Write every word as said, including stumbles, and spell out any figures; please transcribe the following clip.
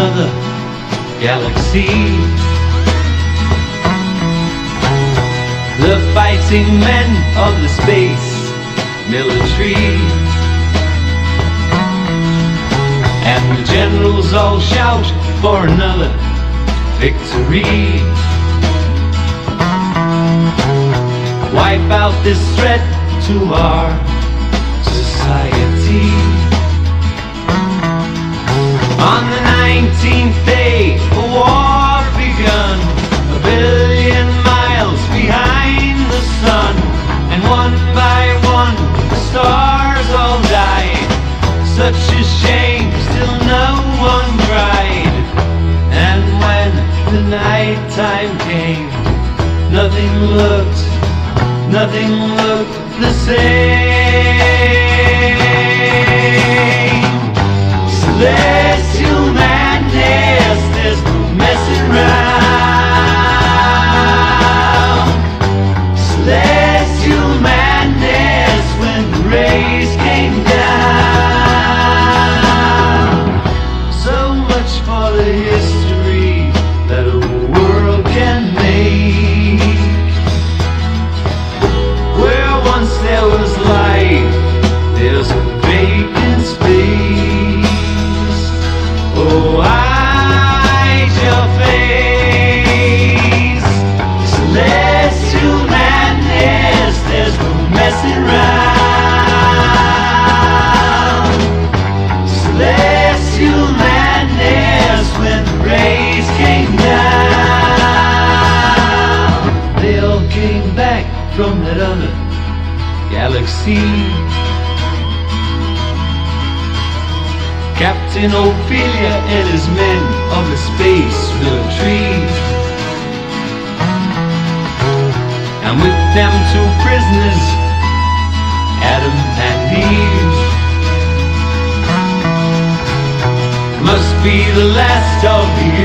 another galaxy. The fighting men of the space military, and the generals all shout for another victory. Wipe out this threat to our society. On the nineteenth day, a war begun, a billion miles behind the sun, and one by one the stars all died. Such a shame, still no one cried. And when the night time came, nothing looked, nothing looked the same. Celestial madness, there's no messing around. Celestial madness when the rays came down. So much for the history that a world can make. Where once there was life, there's a vacant space. Oh, hide your face. Celestial madness, there's no messing around. Celestial madness when the rays came down. They all came back from that other galaxy. Captain Ophelia and his men of the space military, and with them two prisoners, Adam and Eve. Must be the last of the